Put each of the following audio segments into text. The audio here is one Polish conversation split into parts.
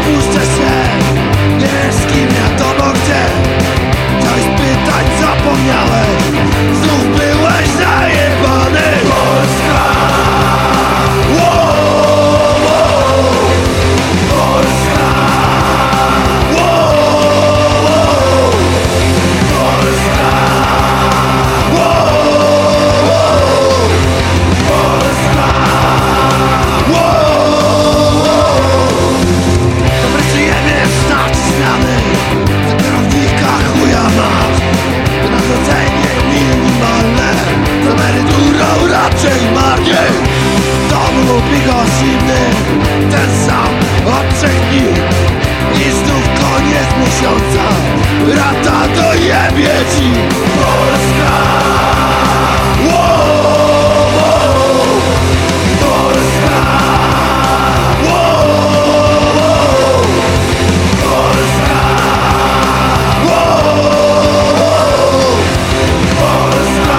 puszczę się. Nie wiesz z kim ja to bo gdzie. Chciałeś pytać, zapomniałeś. Znów byłeś zajebany. Polska! Wow, wow. Polska! Wow, wow. Polska! Wow, wow. Polska! Wow. Dobry czy jebiesz naciskany. Za kierownika chuja masz. Wynagrodzenie minimalne. Z emeryturą raczej marnie. W domu lubi go zimny. Ten sam od 3 dni. I znów koniec miesiąca. Rata dojebie ci. Polska! Wow, wow. Polska! Wow, wow. Polska! Wow, wow. Polska!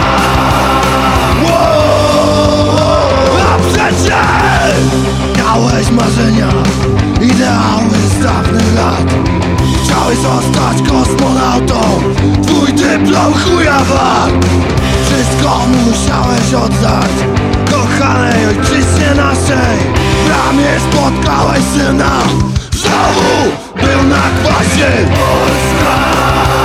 Wow. A przecież miałeś marzenia, ideały z dawnych lat. Chciałeś zostać kosmonautą. Twój dyplom chuja wart. Wszystko musiałeś oddać kochanej ojczyźnie naszej. W bramie spotkałeś syna. Znowu był na kwasie. Polska!